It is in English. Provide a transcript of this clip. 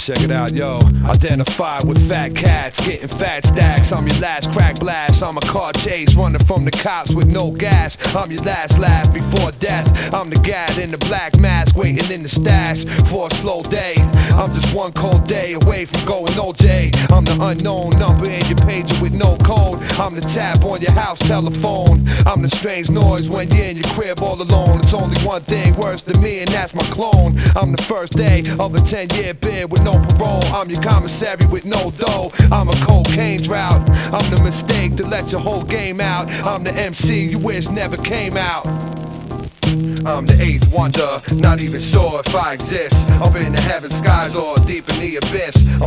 Check it out, yo. Identified with fat cats, getting fat stacks. I'm your last crack blast. I'm a car chase, running from the cops with no gas. I'm your last laugh before death. I'm the gad in the black mask, waiting in the stash for a slow day. I'm just one cold day away from going OJ. I'm the unknown number in your pager with no code. I'm the tap on your house telephone. I'm the strange noise when you're in your crib all alone. It's only one thing worse than me, and that's my clone. I'm the first day of a 10-year bid with no parole. I'm your commissary with no dough. I'm a cocaine drought. I'm the mistake to let your whole game out. I'm the MC you wish never came out. I'm the eighth wonder, not even sure if I exist. Up in the heaven skies or deep in the abyss. I'm